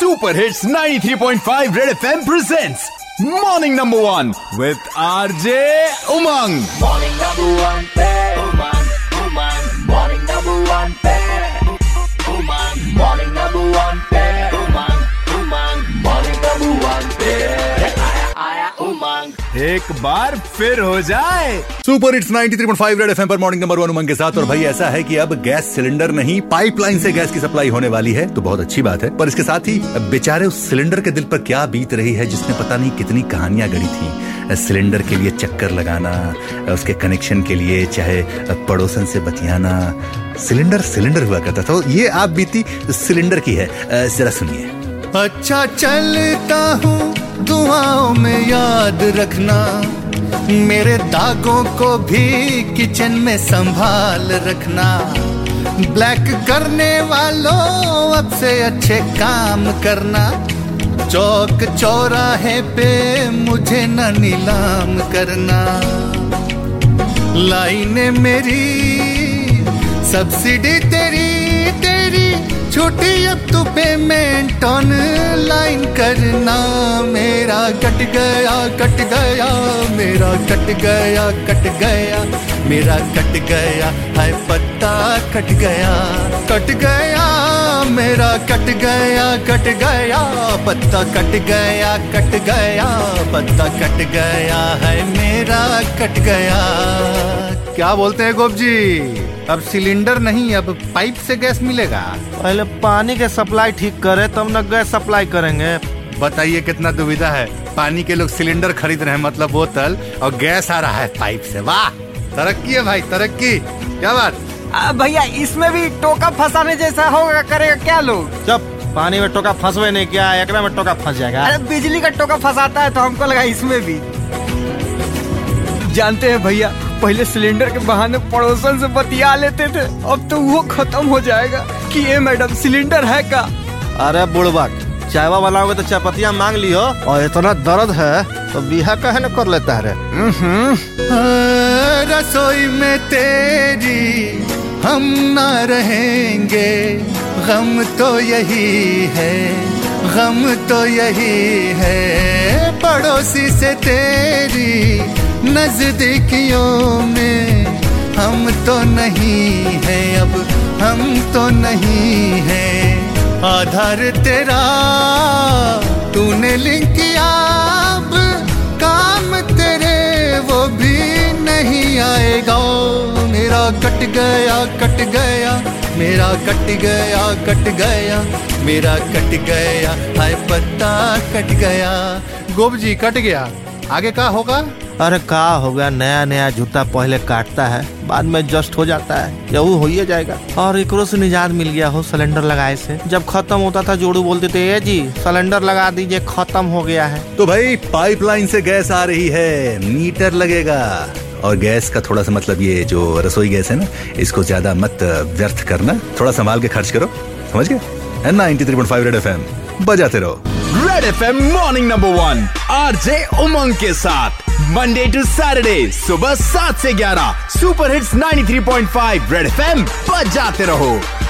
Super hits 93.5 Red FM presents morning number 1 with RJ Umang. Morning number 1 पे उमंग, morning number 1 पे उमंग, morning number 1 पे उमंग, morning number 1 पे आया उमंग। एक बार फिर हो जाए सुपर हिट्स 93.5 रेड एफएम पर मॉर्निंग नंबर 1 उमंग के साथ। और भाई ऐसा है कि अब गैस सिलेंडर नहीं पाइपलाइन से गैस की सप्लाई होने वाली है, तो बहुत अच्छी बात है। पर इसके साथ ही बेचारे उस सिलेंडर के दिल पर क्या बीत रही है जिसने पता नहीं कितनी कहानियां गढ़ी थी। सिलेंडर के लिए चक्कर लगाना, उसके कनेक्शन के लिए चाहे पड़ोसन से बतियाना, सिलेंडर हुआ करता था। ये आप बीती सिलेंडर की है, जरा सुनिए। अच्छा चलता हूँ दुआओं में याद रखना, मेरे दागों को भी किचन में संभाल रखना। ब्लैक करने वालों अब से अच्छे काम करना, चौक चौराहे पे मुझे न नीलाम करना। लाइनें मेरी सब्सिडी तेरी छोटी अब तू पेमेंट ऑनलाइन करना। मेरा कट गया मेरा कट गया मेरा कट गया है पत्ता कट गया मेरा कट गया पत्ता कट गया पत्ता कट गया है मेरा कट गया। क्या बोलते हैं गोप जी, अब सिलेंडर नहीं अब पाइप से गैस मिलेगा? पहले पानी के सप्लाई ठीक करे तब न गैस सप्लाई करेंगे। बताइए कितना दुविधा है। पानी के लोग सिलेंडर खरीद रहे हैं, मतलब बोतल, और गैस आ रहा है पाइप से। वाह, तरक्की है भाई, तरक्की। क्या बात भैया, इसमें भी टोका फंसाने जैसा होगा, करेगा क्या लोग? जब पानी में टोका फंसवे नहीं किया, एकरा में टोका फंस जाएगा। अरे बिजली का टोका फंसाता है तो हमको लगा इसमें भी। जानते हैं भैया, पहले सिलेंडर के बहाने पड़ोसन से बतिया लेते थे, अब तो वो खत्म हो जाएगा कि ये मैडम सिलेंडर है का? अरे बुढ़बा, चायवा बनाओगे तो चायपत्तियाँ मांग लियो, और इतना दर्द है तो बिहा कहे न कर लेता है। रसोई में तेरी हम ना रहेंगे, गम तो यही है, पड़ोसी से तेरी नजदीकियों में हम तो नहीं है, अब हम तो नहीं है। आधार तेरा तूने लिंक किया, अब काम तेरे वो भी नहीं आएगा। मेरा कट गया मेरा कट गया मेरा कट गया हाय पत्ता कट गया। गोप जी कट गया, आगे क्या होगा? अरे का होगा, नया जूता पहले काटता है, बाद में एडजस्ट हो जाता है, यही हो ही जाएगा। और एकरो से निजात मिल गया हो सिलेंडर लगाए से। जब खत्म होता था जोड़ू बोलते थे, ए जी सिलेंडर लगा दीजिए, खत्म हो गया है। तो भाई पाइपलाइन से गैस आ रही है, मीटर लगेगा। और गैस का थोड़ा सा मतलब ये जो रसोई गैस है ना, इसको ज्यादा मत व्यर्थ करना, थोड़ा संभाल के खर्च करो, समझ गए? 93.5 रेड एफएम बजाते रहो। Red FM morning number 1 RJ Umang के साथ मंडे टू सैटरडे सुबह 7 से 11 सुपर हिट्स 93.5 रेड एफएम बजाते रहो।